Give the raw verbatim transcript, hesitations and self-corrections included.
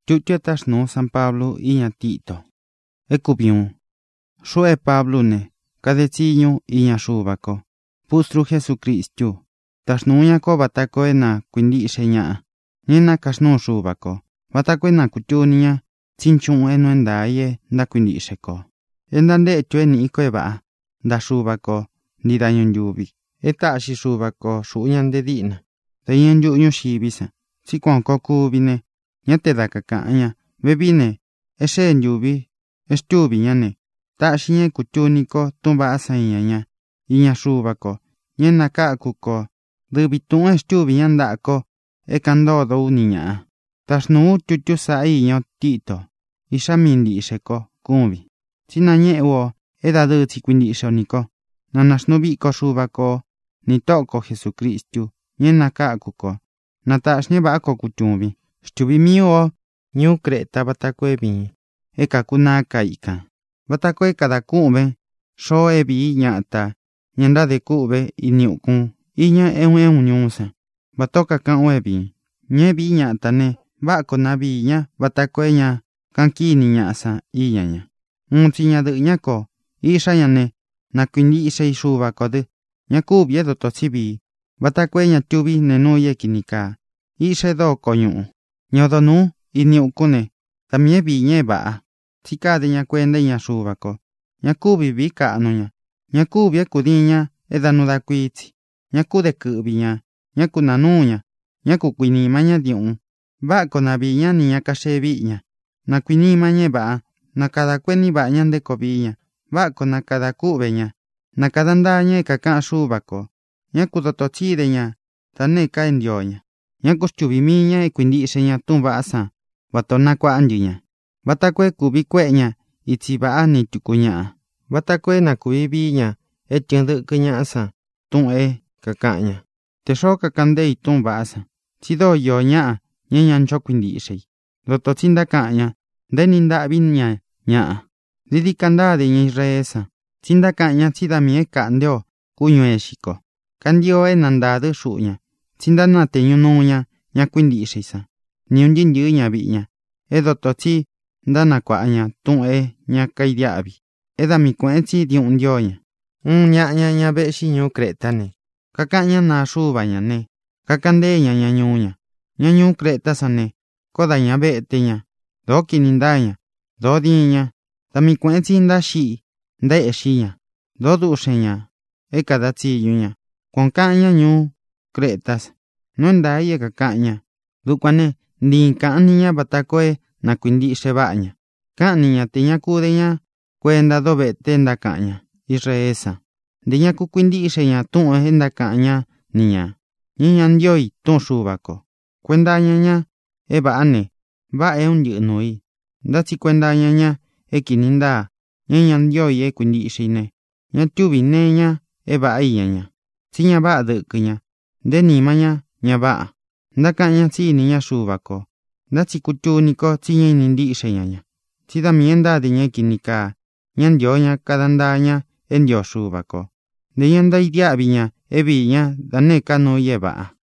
Chucha tashno San Pablo iña Tito. Ecupion. Shue Pablo ne, cadeciño iña shubako. Pustru Jesucristo. Tashnuña ko batako ena quindi seña. Nina kasno shubako. Batako ena kuchunia. Cinchun eno endaye da quindi seko. Endande chueni iko eba. Da shubako. Ni dañon yubi. Eta shi shubako shuñan de dina. Dayan yuño shibisa. Si kwanko kubine. Nyate da kakanya. Bebine. Eshe yubi. Estubi nyane. Ta shinye kuchuniko tumba asanya. Iña shubako. Nyena kakuko. Dubitun estubi yandako. E kandodo uniña. Tashnu chuchu sa iño Tito. Isha mindi sheko. Kumbi. Sinanye wo. Eda duti quindi shoniko. Nanasnubiko shubako. Ni toko Jesucristo. Nyena kakuko. Natashne bako kuchumbi. Stubi miyo. Nyu kreta batakwe bi. Eka kunaka ika. Batakwe kada kumbe. Sho ebi nyata. Nyanda de kube iniukun. Iña ewe unyunsa. Batoka kan webi. Nye bi nyata ne. Bako nabi nya. Batakwe nya. Kankini nyasa. Iya nya. Unti nya de nyako. Isha yane. Na kundi isha ishuba kode. Nyaku biedo tosibi. Batakwe nya tubi nenuye kinika. Isha do konyu. Nyodonu. Iniukune. Tamie bi nye ba. Tika de nya kwende nya shubako. Nyaku bibi ka anonya. Nyaku bie kudinya. Edanuda kuiti. Nyaku de kubinya. Nyaku nanunya. Nyaku kwini manya diun. Bako nabinya ni nyakashebinya. Na kwini manye ba. Na kada kweni ba nyande kobinya. Bako na kada kubeña. Na kada ndañe kaka shubako. Nyaku dotochide nya. Tane ka endioña. Nyaku shchubimiña e kwindi seña tumba asa. Batona kwa anjiña. Batakwe kubi kweña. Ichiba ni tukuña. Batakwe na kubibiña. E tiende kuña asa. Tun e kakaña. Te shoka kandei tumba asa. Chido yo ña. Nyanyan cho kwindi sei. Dotochinda kaña. Deninda biña. Ña. Didi kanda de ña Israesa. Chinda kaña chida mie kandio. Kuño e shiko. Kandio e nandade shuña. Chinda na teño nuña. Ña kwindi seisa. Ni un jinyu ña biña. E dotochi. Dana kwaña. Tun e ña kaidiabi. E da mi kwenchi di un dioña. Un ña ña ña beshi ñu kretane. Kakaña na shubaña ne. Kakande ña ña ñuña. Ña ñu kreta sane. Koda ña bete ña. Do kinindaña. Do diña. Da mi kwenchi nda shi. Nda e shiña. Do duxeña. E kada chiyuña. Con kaña ñu kretas. No nda ye kakaña. Dukwane. Ni kaña batakwe na kwindi shebaña. Kaña teña kudeña. Kwenda do bete nda kaña. Israesa. Diña ku kwindi sheña tun e nda kaña. Niña. Niña ndioi tun shubako. Kwenda ña e baane. Ba e un yunui. Da chi kwenda ña e kininda. Ña ndioi e kwindi shine. Ña tubi ne ña e ba iya ña. Si ña ba de kuña. De ni maña ña ba. Da kaña si niña shubako. Da chi kuchuniko si ña nindi sheña ña. Si da mienda de ña kinika. Ña ndio ña kadanda ña e ndio shubako. De ña nda idiabi ña e bi ña da ne ka no ye ba.